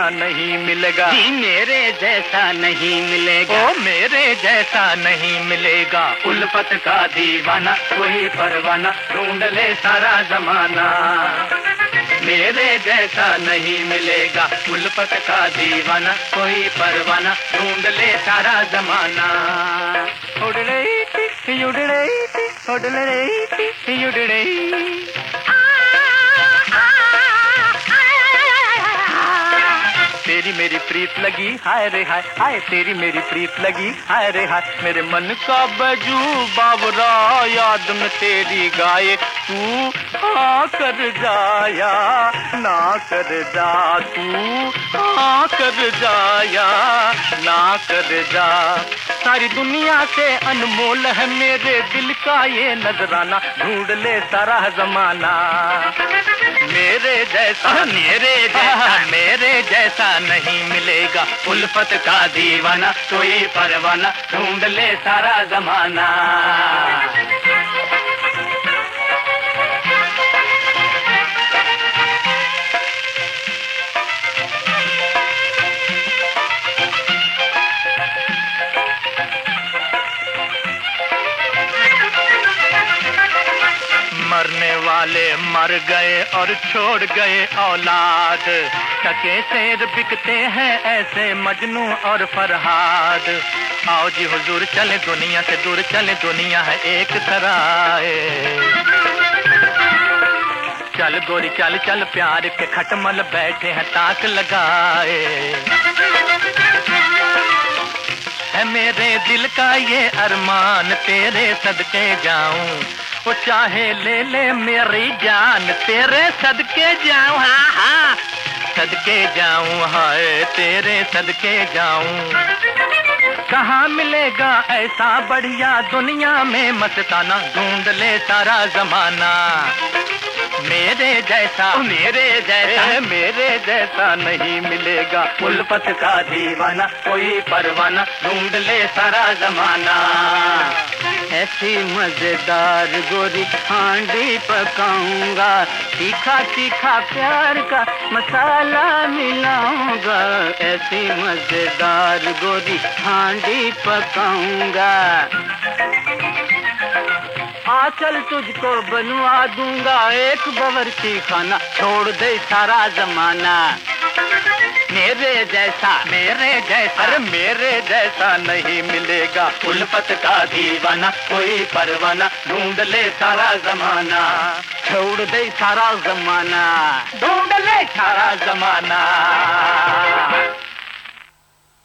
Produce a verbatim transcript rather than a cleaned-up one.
नहीं मिलेगा, जी मेरे जैसा नहीं मिलेगा, ओ मेरे जैसा नहीं मिलेगा। उल्फत का दीवाना कोई परवाना ढूंढ ले सारा जमाना, मेरे जैसा नहीं मिलेगा। उल्फत का दीवाना कोई परवाना ढूंढ ले सारा जमाना। उड़ड़े उड़ड़े उड़ड़े उड़ड़े तेरी मेरी प्रीत लगी हाय रे हाय, हाय तेरी मेरी प्रीत लगी हाय रे हाय। मेरे मन का बजू बावरा याद में तेरी गाए, तू हाँ कर जाया ना कर जा, तू हाँ कर जाया ना कर जा। सारी दुनिया से अनमोल है मेरे दिल का ये नजराना, ढूंढ ले सारा जमाना। मेरे जैसा मेरे जैसा मेरे जैसा नहीं मिलेगा। उल्फत का दीवाना कोई परवाना ढूंढ ले सारा जमाना। मरने वाले मर गए और छोड़ गए औलाद, टके शेर बिकते हैं ऐसे मजनू और फरहाद। आओ जी हुजूर चले दुनिया से दूर, चले दुनिया है एक सराय। चल गोरी चल चल प्यार के खटमल बैठे हैं ताक लगाए। है मेरे दिल का ये अरमान तेरे सदके जाऊं, वो चाहे ले ले मेरी जान तेरे सदके जाऊं। हाँ हाँ सदके जाऊं, हाय तेरे सदके जाऊं। कहाँ मिलेगा ऐसा बढ़िया दुनिया में मस्ताना, ढूंढ ले सारा जमाना। मेरे जैसा मेरे जैसा मेरे जैसा नहीं मिलेगा। उल्फत का दीवाना कोई परवाना ढूंढ ले सारा जमाना। ऐसी मजेदार गोरी हांडी पकाऊंगा, तीखा तीखा प्यार का मसाला मिलाऊंगा। ऐसी मजेदार गोरी हांडी पकाऊंगा, आंचल तुझको बनवा दूंगा एक बावर्ची खाना, छोड़ दे सारा जमाना। मेरे जैसा मेरे जैसा अरे मेरे जैसा नहीं मिलेगा। उल्फत का दीवाना कोई परवाना ढूंढ ले सारा जमाना, छोड़ दे सारा जमाना, ढूंढ ले सारा जमाना।